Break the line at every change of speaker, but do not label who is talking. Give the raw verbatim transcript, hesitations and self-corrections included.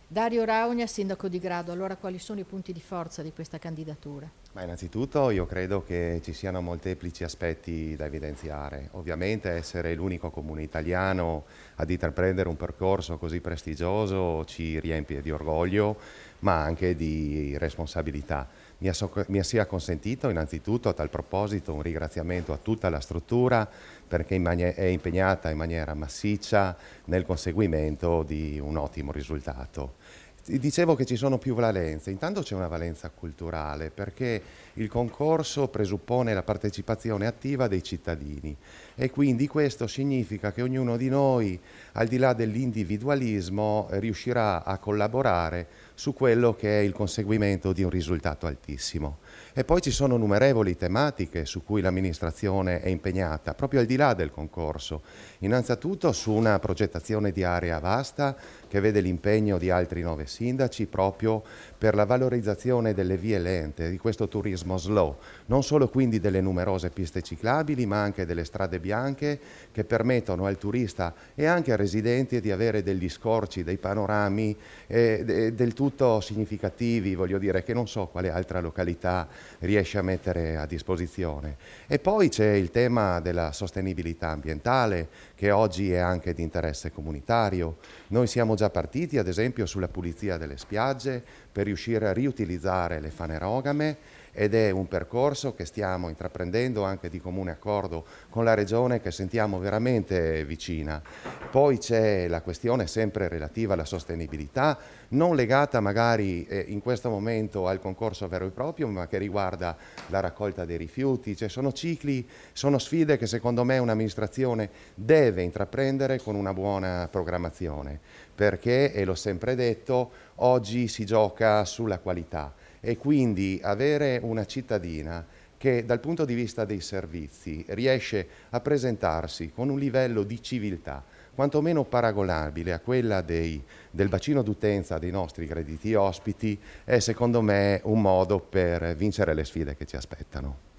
Dario Raugna, sindaco di Grado, allora quali sono i punti di forza di questa candidatura?
Ma innanzitutto io credo che ci siano molteplici aspetti da evidenziare. Ovviamente essere l'unico comune italiano ad intraprendere un percorso così prestigioso ci riempie di orgoglio, ma anche di responsabilità. Mi, mi sia consentito innanzitutto a tal proposito un ringraziamento a tutta la struttura perché è impegnata in maniera massiccia nel conseguimento di un ottimo risultato. Dicevo che ci sono più valenze. Intanto c'è una valenza culturale perché il concorso presuppone la partecipazione attiva dei cittadini e quindi questo significa che ognuno di noi, al di là dell'individualismo, riuscirà a collaborare su quello che è il conseguimento di un risultato altissimo. E poi ci sono numerevoli tematiche su cui l'amministrazione è impegnata, proprio al di là del concorso. Innanzitutto su una progettazione di area vasta che vede l'impegno di altri nove sindaci proprio per la valorizzazione delle vie lente, di questo turismo slow, non solo quindi delle numerose piste ciclabili, ma anche delle strade bianche che permettono al turista e anche ai residenti di avere degli scorci, dei panorami eh, del tutto significativi, voglio dire, che non so quale altra località riesce a mettere a disposizione. E poi c'è il tema della sostenibilità ambientale, che oggi è anche di interesse comunitario. Noi siamo già partiti, ad esempio, sulla pulizia delle spiagge per riuscire a riutilizzare le fanerogame ed è un percorso che stiamo intraprendendo anche di comune accordo con la Regione che sentiamo veramente vicina. Poi c'è la questione sempre relativa alla sostenibilità, non legata magari eh, in questo momento al concorso vero e proprio, ma che riguarda la raccolta dei rifiuti. Cioè, sono cicli, sono sfide che secondo me un'amministrazione deve intraprendere con una buona programmazione, perché, e l'ho sempre detto, oggi si gioca sulla qualità e quindi avere una cittadina che dal punto di vista dei servizi riesce a presentarsi con un livello di civiltà quantomeno paragonabile a quella dei, del bacino d'utenza dei nostri graditi ospiti, è secondo me un modo per vincere le sfide che ci aspettano.